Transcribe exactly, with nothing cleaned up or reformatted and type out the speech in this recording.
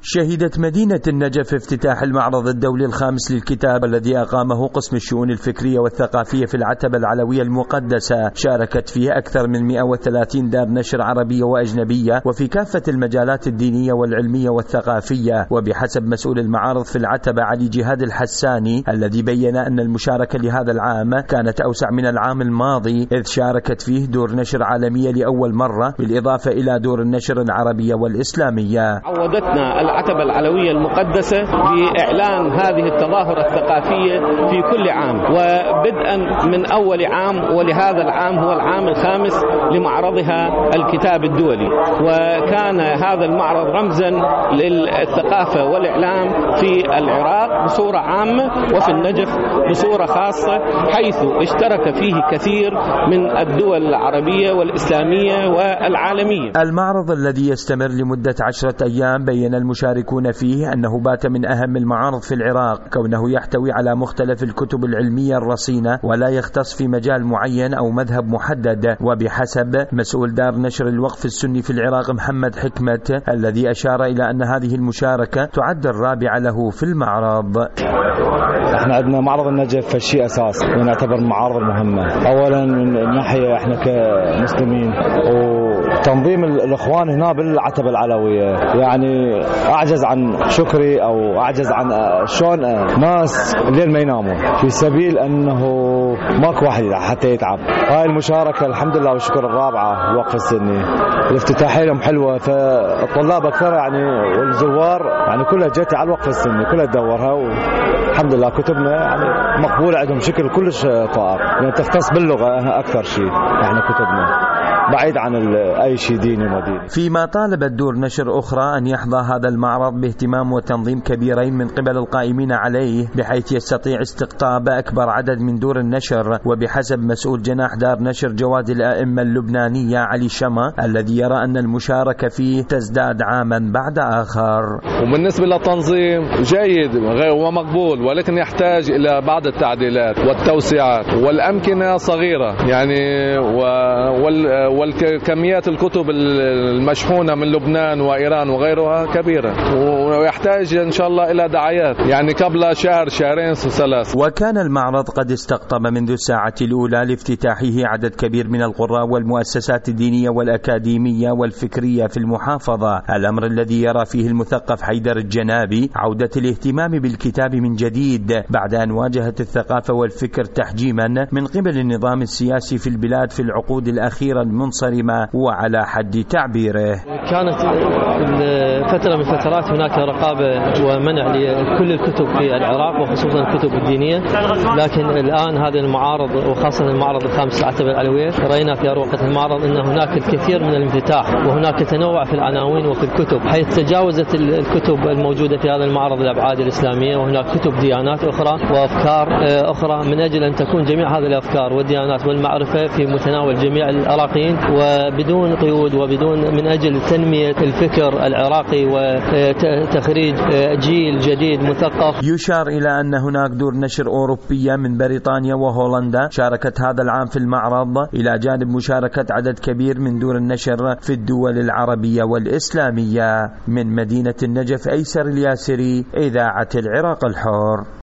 شهدت مدينة النجف افتتاح المعرض الدولي الخامس للكتاب الذي أقامه قسم الشؤون الفكرية والثقافية في العتبة العلوية المقدسة. شاركت فيه أكثر من مئة وثلاثين دار نشر عربية وأجنبية وفي كافة المجالات الدينية والعلمية والثقافية. وبحسب مسؤول المعارض في العتبة علي جهاد الحساني الذي بين أن المشاركة لهذا العام كانت أوسع من العام الماضي، إذ شاركت فيه دور نشر عالمية لأول مرة بالإضافة إلى دور النشر العربية والإسلامية. عودتنا العتبة العلوية المقدسة بإعلان هذه التظاهرة الثقافية في كل عام، وبدءا من أول عام، ولهذا العام هو العام الخامس لمعرضها الكتاب الدولي. وكان هذا المعرض رمزا للثقافة والإعلام في العراق بصورة عامة وفي النجف بصورة خاصة، حيث اشترك فيه كثير من الدول العربية والإسلامية والعالمية. المعرض الذي يستمر لمدة عشرة أيام بين المشاركون فيه أنه بات من أهم المعارض في العراق، كونه يحتوي على مختلف الكتب العلمية الرصينة ولا يختص في مجال معين أو مذهب محدد. وبحسب مسؤول دار نشر الوقف السني في العراق محمد حكمة الذي أشار إلى أن هذه المشاركة تعد الرابعة له في المعرض. احنا عندنا معرض النجف شيء أساس ونعتبر المعارض المهمة. أولا من ناحية احنا كمسلمين وتنظيم الإخوان هنا بالعتبة العلوية، يعني أعجز عن شكري أو أعجز عن شلون ناس الليل ما يناموا في سبيل أنه ماكو واحد حتى يتعب. هاي المشاركة الحمد لله والشكر الرابعة الوقف السني، الافتتاحية لهم حلوة، فالطلاب أكثر يعني والزوار يعني كلها جت على الوقف السني كلها تدورها، والحمد لله كتبنا يعني مقبولة عندهم شكل كلش طائر، يعني تختص باللغة أكثر شيء يعني كتبنا بعيد عن أي شيء ديني وما ديني. فيما طالبت دور نشر أخرى أن يحظى هذا المعرض باهتمام وتنظيم كبيرين من قبل القائمين عليه بحيث يستطيع استقطاب أكبر عدد من دور النشر. وبحسب مسؤول جناح دار نشر جواد الأئمة اللبنانية علي شما الذي يرى أن المشاركة فيه تزداد عاما بعد آخر. وبالنسبة للتنظيم جيد ومقبول، ولكن يحتاج إلى بعض التعديلات والتوسعات، والأمكنة صغيرة يعني وال والكميات الكتب المشحونة من لبنان وإيران وغيرها كبيرة، ويحتاج إن شاء الله إلى دعايات يعني قبل شهر شهرين ثلاث. وكان المعرض قد استقطب منذ الساعة الأولى لافتتاحه عدد كبير من القراء والمؤسسات الدينية والأكاديمية والفكرية في المحافظة، الأمر الذي يرى فيه المثقف حيدر الجنابي عودة الاهتمام بالكتاب من جديد بعد أن واجهت الثقافة والفكر تحجيما من قبل النظام السياسي في البلاد في العقود الأخيرة المنصرمة وعلى حد تعبيره. كانت فترة من الفترات هناك رقابة ومنع لكل الكتب في العراق وخصوصا الكتب الدينية، لكن الآن هذا المعارض وخاصة المعرض الخامس العتبة العلوية رأينا في أروقة المعرض أن هناك الكثير من الانفتاح وهناك تنوع في العناوين وفي الكتب، حيث تجاوزت الكتب الموجودة في هذا المعرض الأبعاد الإسلامية، وهناك كتب ديانات أخرى وأفكار أخرى من أجل أن تكون جميع هذه الأفكار والديانات والمعرفة في متناول جميع العراقيين وبدون قيود وبدون من أجل تنمية الفكر العراقي وتخريج جيل جديد مثقف. يشار إلى أن هناك دور نشر أوروبية من بريطانيا وهولندا شاركت هذا العام في المعرض، إلى جانب مشاركة عدد كبير من دور النشر في الدول العربية والإسلامية. من مدينة النجف أيسر الياسري، إذاعة العراق الحر.